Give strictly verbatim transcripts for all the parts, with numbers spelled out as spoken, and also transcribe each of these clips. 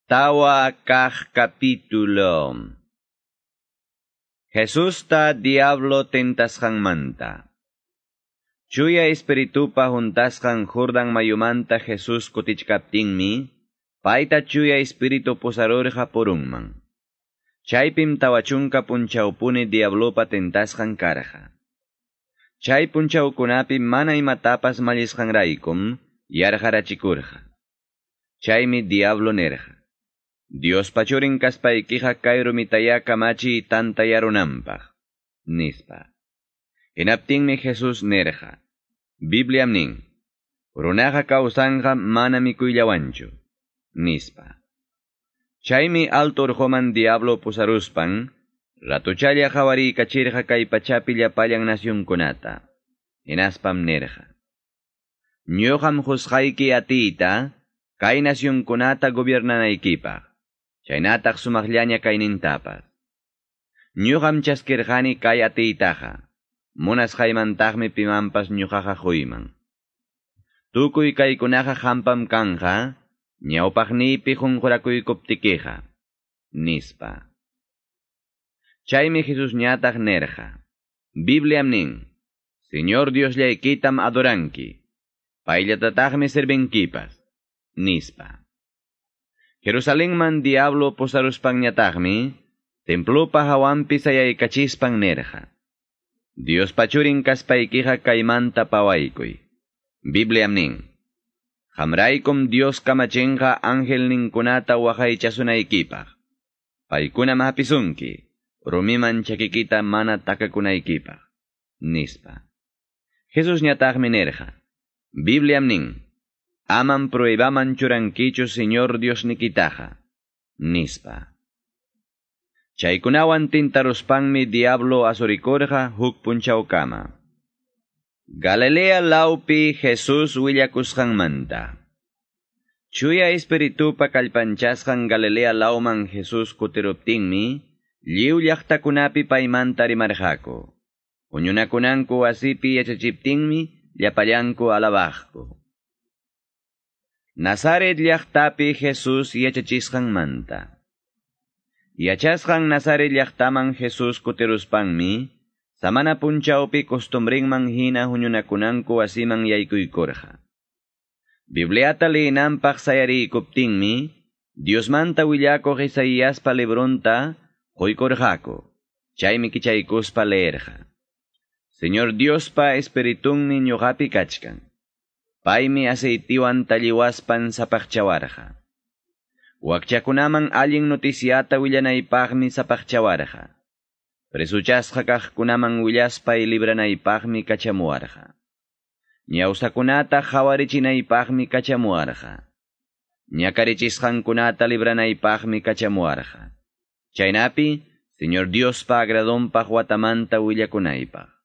Tawa kah kapitulo. Jesús ta diablo tentasjang manta. Chuya espiritu pa juntasjang Jordan mayumanta Jesús kutichkaptingmi, paita chuya espiritu posarorja porungman. Chaypim tawachunka punchaupuni diablo pa tentasjang karja. Chay punchaukunapi mana imatapas malisjang raikum, yarjarachikurja. Chaymi diablo nerja. Dios pachurin kaspaykija kayru mitaya kamachi tanta yarunampaj, nispa. Hinaptinmi Jesús nerja. Bibliam nin, runaja kausanja mana mikuyllawanchu, nispa. Chaymi alto urjoman diablo pusaruspan, ratuchalla jawari kachirja kay pachapi llapallan nacionkunata. Hinaspam nerja. Ñuqam juzgayki atiyta, kay nacionkunata gobiernanaykipaj. Chaynataq sumaqllaña kaynintapas. Ñuqam chaskirqani kay atiytaqa. Munasqaymantaqmi pimanpas ñuqaqa huyman. Tukuy kaykunaqa hampam kanja, ñawpaqniypi qunqurakuykuptikiqa, nispa. Chaymi Jesus ñataq nerja. Bibliam nin, Señor Diosllaykitam adoranki, payllatataqmi servinkipas, nispa. Jerusalenman diablo posaruspanñataqmi, templopa hawampi sayaykachispan nerja. Dios pachurin kaspaykiqa kaymanta pawaykuy. Bibliam nin, hamraykum Dios kamachinqa ángel ninkunata waqaychasunaykipaq. Paykuna mahapisunki, rumiman chakikita mana takakunaykipaq, nispa. Jesus ñataqmi nerja. Bibliam nin, aman pruebaman churankichu Señor Dios nikitaja, nispa. Chaykunawan tintaruspanmi diablo asurikorja huk punchaukama. Galilea laupi Jesus willakusqanmanta. Chuya espiritupa kallpanchasqan Galilea lauman Jesus kutiruptinmi, lliw llaqtakunapi paymanta rimarqaku. Puñunakunanku wasipi yachachiptinmi, llapallanku alabaqku. Nazaret llaqtapi Jesus yachachisqanmanta. Yachasqan Nazaret llaqtaman Jesus kutiruspanmi, samana punchawpi costumbrinman hina huñunakunanku asiman yaykuykurqa. Bibliata leenanpaq sayarikuptinmi, Diosmanta willakuq Isaíaspa libronta quykurqaku, chaymi kichaykuspa leerqa. Señor Diospa espiritunmi ñuqapi kachkan. Paymi aceitiwan talliwaspan sapaqchawarqa. Wakchakunaman allin noticiata willanaypaqmi sapaqchawarqa. Presuchasqa kaqkunaman willaspay libranaypaqmi kachamuwarqa. Ñawsakunata hawarichinaypaqmi kachamuwarqa. Ñakarichisqankunata libranaypaqmi kachamuwarqa. Chaynapi, Señor Diospa agradonpaq watamanta willakunaypaq.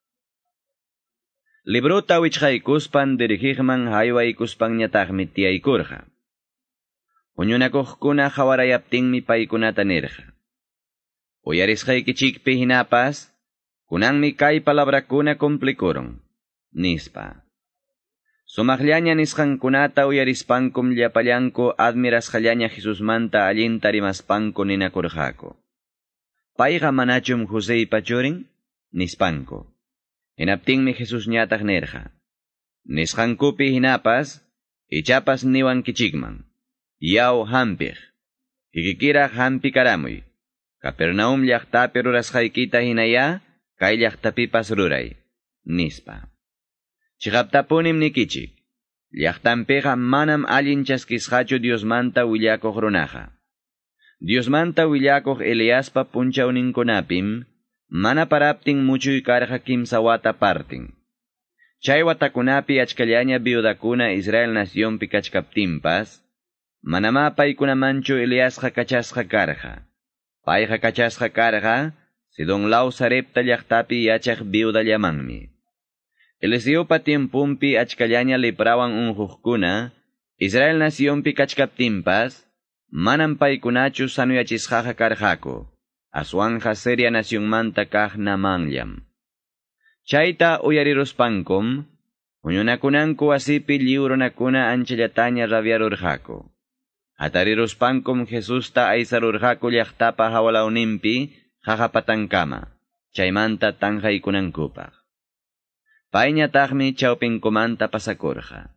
Librota wichqaykuspan dirigijman haywaykuspan ñataqmi tiyaykurqa. Huñunakuqkuna hawarayaptinmi paykunata nirqa. Uyarisqaykichikpi hinapas, kunanmi kay palabrakuna kumplikuron, nispa. Sumaqllaña nisqankunata uyarispankum llapallanku admirasqallaña Jesusmanta allinta rimaspanku ninakurqaku. Payqa manachum Joseypa churin, nispanku. Hinaptinmi Jesus ñataq nerja. Nisqankupi hinapas, ichapas niwan kichikman. Yaw hampij. Kikikira hampi karamuy. Capernaum llaqtapi rurasqaykita hinaya, kay llaqtapipas ruray. Nispa. Chiqaptapunim nikichik. Llaqtanpiqa manam allin chaskisqachu Diosmanta willakuq runaqa. Diosmanta willakuq Eliaspa punchawninkunapim, mana paraptin muchuy karqa kimsa wata partin. Chay watakunapi achkallaña viudakuna Israel nacionpi kachkaptinpas, manama paykunamanchu Eliasqa kachasqa karqa. Payqa kachasqa karqa, Sidonlaw Sarepta llaqtapi yachaq viudallamanmi. Eliseopa tiempumpi achkallaña liprawan unhuqkuna, Israel nacionpi kachkaptinpas, manam paykunachu sanuyachisqaqa karqaku. Aswanja seria nacionmanta kaq namanllam. Chayta uyariruspankum, huñunakunanku asipi lliwrunakuna anchallataña rabiarurqaku. Hatariruspankum Jesusta aysarurqaku llaqtapa hawalawnimpi qaqapatankama, chaymanta tanqaykunankupaq. Payñataqmi chawpinkumanta pasakurqa.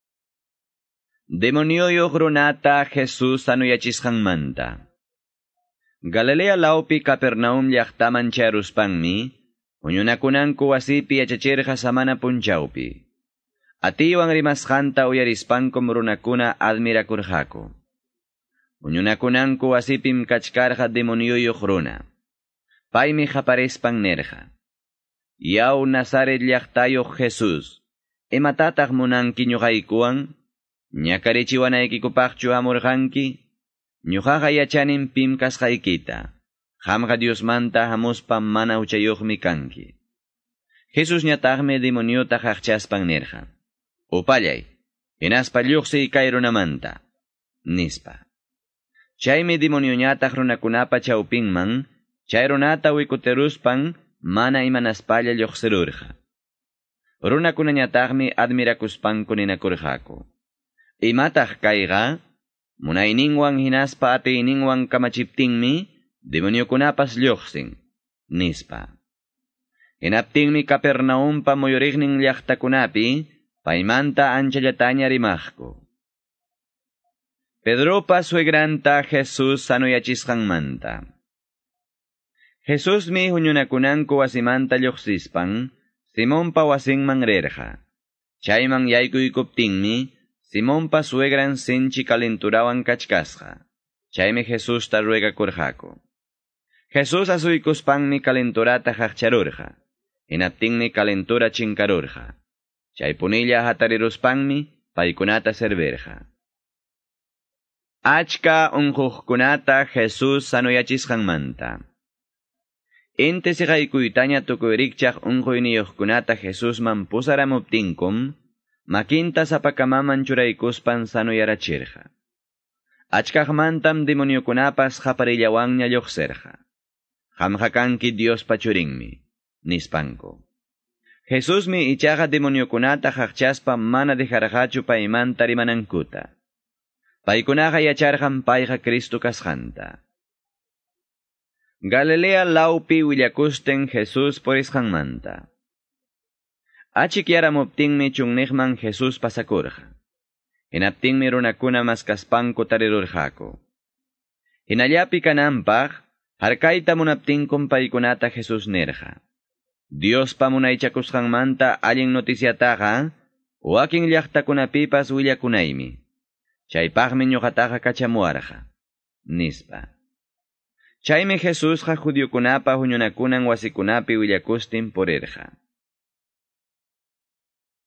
Demonioyuq runata Jesus sanuyachisqanmanta. Galilea lawpi Capernaum llaqtaman charuspanmi, huñunakunanku wasipi yachachirqa samana punchawpi. Atiwan rimasqanta uyarispankum runakuna admirakurqaku. Huñunakunanku wasipim kachkarqa demonioyuq runa. Paymi qaparispan nerqa. Yaw Nazaret llaqtayuq Jesus, imatataq munanki ñuqaykuwan? Ñakarichiwanaykikupaqchu hamurqanki? Ñuqaqa yachanin pim kasqaykita. Qamqa Diosmanta hamuspa mana uchayuqmi kanki. Jesus ñataqmi demoniota qaqchaspan nerqa. Upallay, hinaspa lluqsiy kay runamanta, nispa. Chaymi demonioñataq runakunapa chawpinman, chay runata wikuteruspan mana imanaspalla lluqsirurqa. Runakunañataqmi admirakuspanku ninakurqaku. Imataq kayqa, munayninwan hinaspa atiyninwan kamachiptinmi, demoniokunapas lluqsin, nispa. Hinaptinmi Capernaumpa muyuriqnin llaqtakunapi, paymanta anchallataña rimaqku. Pedropa suegranta Jesus sanuyachisqanmanta. Jesusmi huñunakunanku wasimanta lluqsispan, Simonpa wasinman rirqa. Chayman yaykuykuptinmi, Simonpa suegran sinchi kalenturawan kachkasqa. Chaymi Jesusta ruegakurqaku. Jesus asuykuspanmi kalenturata qaqcharurqa. Hinaptinmi kalentura chinkarurqa. Chay punilla hatariruspanmi paykunata servirqa. Achka unquqkunata Jesus sanuyachisqanmanta. Inti siqaykuytaña tukuyrikchaq unquyniyuqkunata Jesusman pusaramuptinkum, makinta sapakamaman churaykuspan sanuyarachirqa. Achkaqmantam demoniokunapas qaparillawanña lluqsirqa. Qamqa kanki Diospa churinmi, nispanku. Jesusmi ichaqa demoniokunata qaqchaspa mana dejarqachu paymanta rimanankuta. Paykunaqa yacharqan payqa Cristo kasqanta. Galilea lawpi willakusten Jesus purisqanmanta. Achikyaramuptinmi chunniqman Jesus pasakurqa. Hinaptinmi runakuna maskaspanku tarirurqaku. Hinallapi kananpaq, harkayta munaptinkum paykunata Jesus nirqa. Diospa munaychakusqanmanta allin noticiataqa, wakin llaqtakunapipas willakunaymi. Chaypaqmi ñuqataqa kachamuarqa, nispa. Chaymi Jesusqa judiokunapa huñunakunan wasikunapi willakustin purirqa.